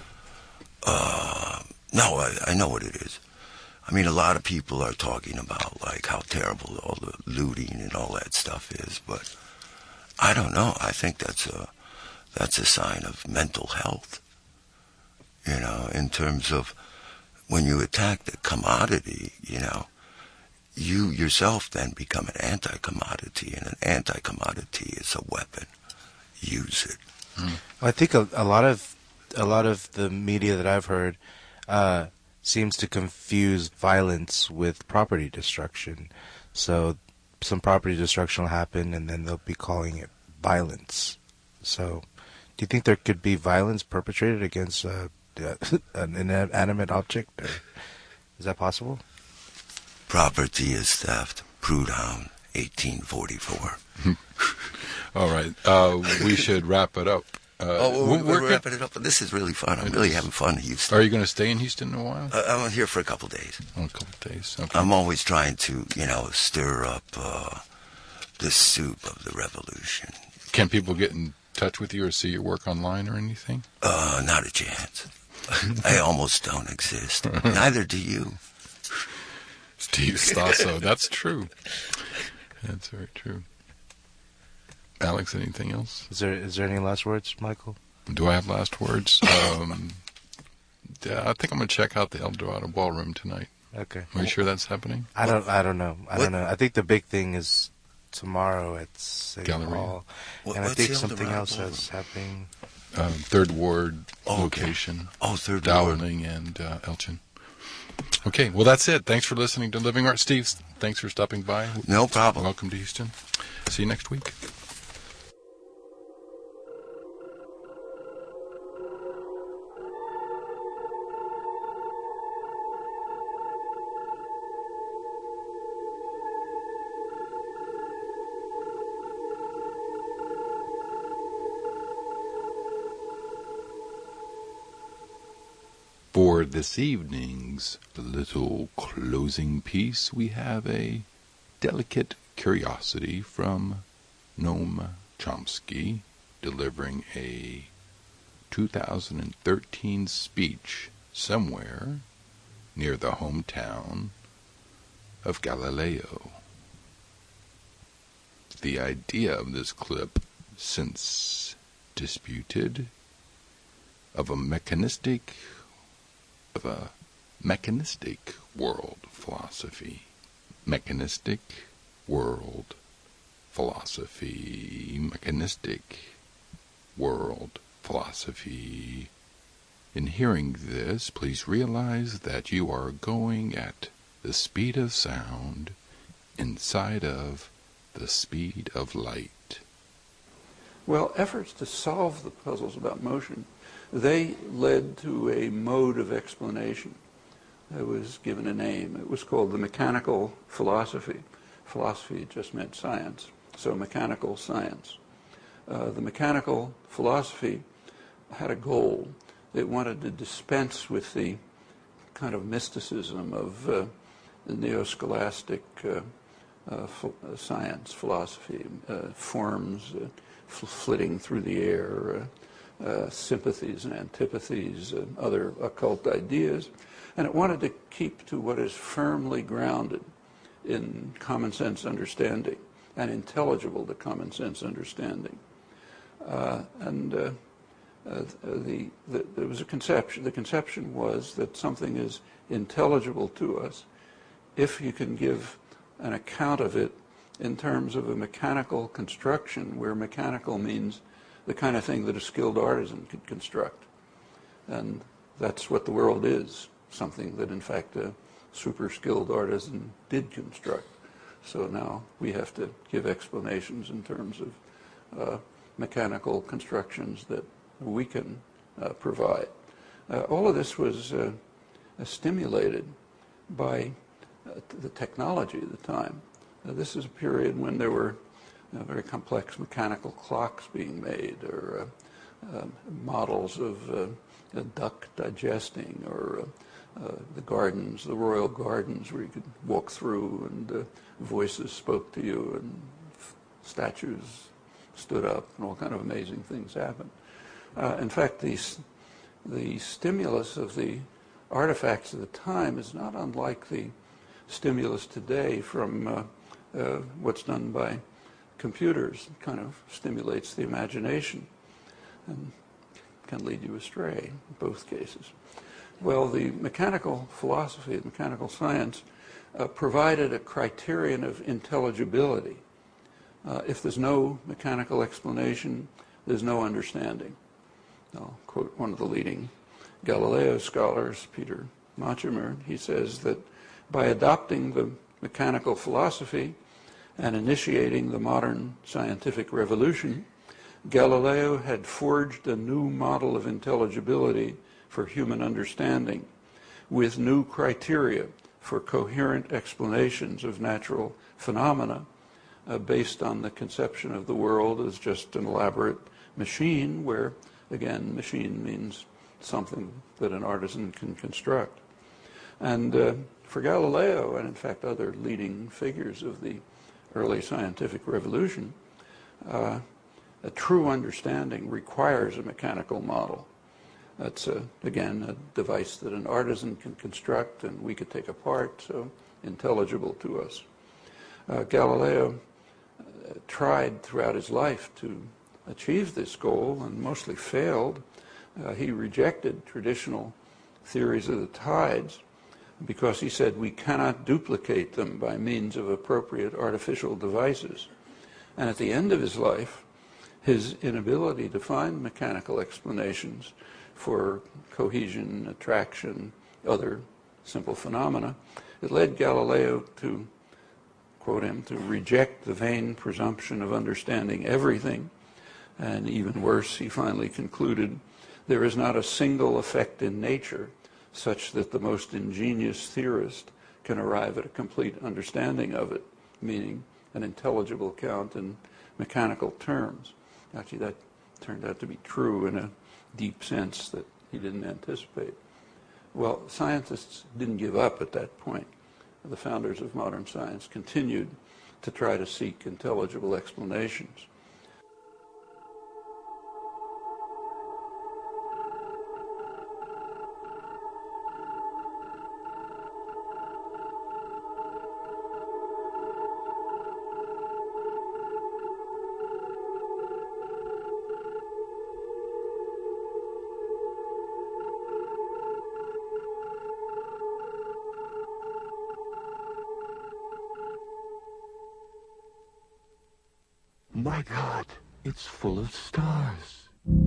Uh, no, I, I know what it is. I mean, a lot of people are talking about, like, how terrible all the looting and all that stuff is, but I don't know. I think that's a, that's a sign of mental health, you know, in terms of when you attack the commodity, you know, you yourself then become an anti-commodity, and an anti-commodity is a weapon. Use it. Mm. Well, I think a, a lot of a lot of the media that I've heard uh, seems to confuse violence with property destruction. So some property destruction will happen, and then they'll be calling it violence. So, do you think there could be violence perpetrated against uh, an inanimate object? Or is that possible? Property is theft. Prudhomme, eighteen forty-four. All right. Uh, we should wrap it up. Uh, oh, we're, we're we're wrapping it up. This is really fun. I'm It really is. having fun in Houston. Are you going to stay in Houston in a while? Uh, I'm here for a couple days. Oh, a couple of days. Okay. I'm always trying to, you know, stir up uh, the soup of the revolution. Can people get in touch with you or see your work online or anything? Uh, not a chance. I almost don't exist. Neither do you. Steve Stasso. That's true. That's very true. Alex, anything else? Is there is there any last words, Michael? Do I have last words? Um, yeah, I think I'm going to check out the El Dorado Ballroom tonight. Okay. Are you sure that's happening? I don't. I don't know. I What? don't know. I think the big thing is tomorrow at City Galleria. Hall, What- and I what's think the El something Dorado else Ballroom? is happening. Um, Third Ward Oh, okay. location. Oh, Third Ward. Dowling and uh, Elchin. Okay, well, that's it. Thanks for listening to Living Art. Steve, thanks for stopping by. No problem. Welcome to Houston. See you next week. For this evening's little closing piece, we have a delicate curiosity from Noam Chomsky delivering a two thousand thirteen speech somewhere near the hometown of Galileo. The idea of this clip, since disputed, of a mechanistic of a mechanistic world philosophy. Mechanistic world philosophy. Mechanistic world philosophy. In hearing this, please realize that you are going at the speed of sound inside of the speed of light. Well, efforts to solve the puzzles about motion, they led to a mode of explanation that was given a name. It was called the mechanical philosophy. Philosophy just meant science, so mechanical science. Uh, the mechanical philosophy had a goal. It wanted to dispense with the kind of mysticism of uh, the neo-scholastic uh, uh, ph- uh, science, philosophy, uh, forms uh, fl- flitting through the air, uh, Uh, sympathies and antipathies and other occult ideas, and it wanted to keep to what is firmly grounded in common sense understanding and intelligible to common sense understanding. Uh, and uh, uh, the, the, there was a conception. The conception was that something is intelligible to us if you can give an account of it in terms of a mechanical construction, where mechanical means the kind of thing that a skilled artisan could construct. And that's what the world is, something that in fact a super skilled artisan did construct. So now we have to give explanations in terms of uh, mechanical constructions that we can uh, provide. Uh, all of this was uh, uh, stimulated by uh, the technology at the time. Uh, this is a period when there were uh, very complex mechanical clocks being made, or uh, uh, models of uh, a duck digesting, or uh, uh, the gardens, the royal gardens, where you could walk through and uh, voices spoke to you and f- statues stood up and all kind of amazing things happened. Uh, in fact, the, the stimulus of the artifacts of the time is not unlike the stimulus today from uh, uh, what's done by computers. It kind of stimulates the imagination and can lead you astray in both cases. Well, the mechanical philosophy, the mechanical science, uh, provided a criterion of intelligibility. Uh, if there's no mechanical explanation, there's no understanding. I'll quote one of the leading Galileo scholars, Peter Machemer. He says that by adopting the mechanical philosophy and initiating the modern scientific revolution, Galileo had forged a new model of intelligibility for human understanding, with new criteria for coherent explanations of natural phenomena, uh, based on the conception of the world as just an elaborate machine, where, again, machine means something that an artisan can construct. And uh, for Galileo, and in fact other leading figures of the early scientific revolution, uh, a true understanding requires a mechanical model. That's, uh, again, a device that an artisan can construct and we could take apart, so intelligible to us. Uh, Galileo uh, tried throughout his life to achieve this goal and mostly failed. Uh, he rejected traditional theories of the tides because he said we cannot duplicate them by means of appropriate artificial devices. And at the end of his life, his inability to find mechanical explanations for cohesion, attraction, other simple phenomena, it led Galileo to, quote him, to reject the vain presumption of understanding everything. And even worse, he finally concluded, there is not a single effect in nature such that the most ingenious theorist can arrive at a complete understanding of it, meaning an intelligible account in mechanical terms. Actually, that turned out to be true in a deep sense that he didn't anticipate. Well, scientists didn't give up at that point. The founders of modern science continued to try to seek intelligible explanations. My God, it's full of stars.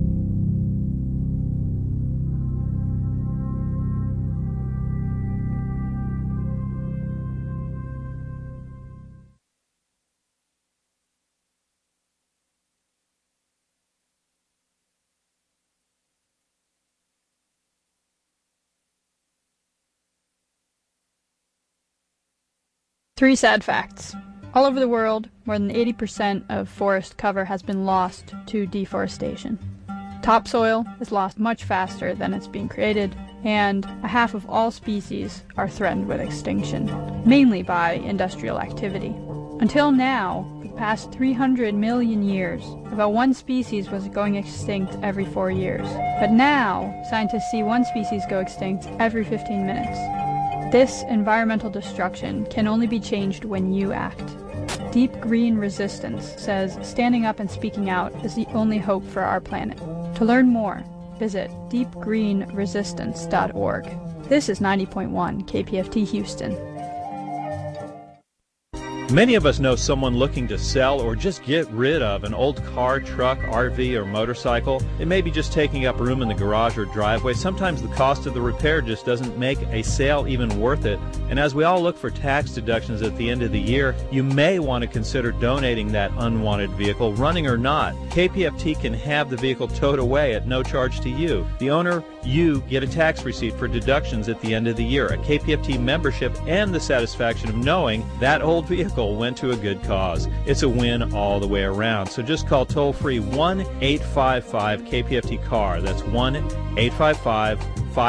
Three sad facts. All over the world, more than eighty percent of forest cover has been lost to deforestation. Topsoil is lost much faster than it's being created, and a half of all species are threatened with extinction, mainly by industrial activity. Until now, for the past three hundred million years, about one species was going extinct every four years. But now, scientists see one species go extinct every fifteen minutes. This environmental destruction can only be changed when you act. Deep Green Resistance says standing up and speaking out is the only hope for our planet. To learn more, visit deep green resistance dot org. This is ninety point one K P F T Houston. Many of us know someone looking to sell or just get rid of an old car, truck, R V, or motorcycle. It may be just taking up room in the garage or driveway. Sometimes the cost of the repair just doesn't make a sale even worth it. And as we all look for tax deductions at the end of the year, you may want to consider donating that unwanted vehicle, running or not. K P F T can have the vehicle towed away at no charge to you. The owner, you get a tax receipt for deductions at the end of the year, a K P F T membership, and the satisfaction of knowing that old vehicle went to a good cause. It's a win all the way around. So just call toll-free one eight five five K P F T car. That's one eight five five